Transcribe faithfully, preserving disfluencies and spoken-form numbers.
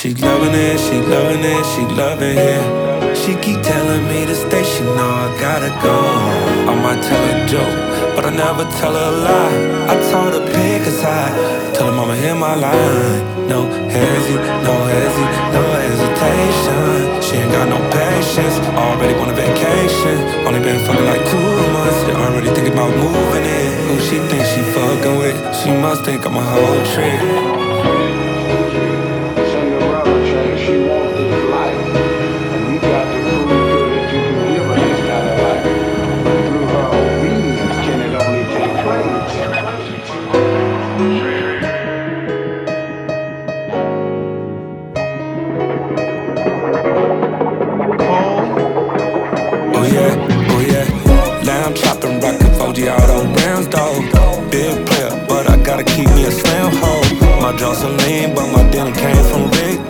She loving it, she loving it, she loving it. She keep telling me to stay, she know I gotta go. I might tell her a joke, but I never tell her a lie. I told her pick a side, tell her mama hear my line. No hesi, no hesi, no hesitation. She ain't got no patience, already want a vacation. Only been fucking like two months, she already thinking about moving in. Who she think she fucking with? She must think I'm a whole trick.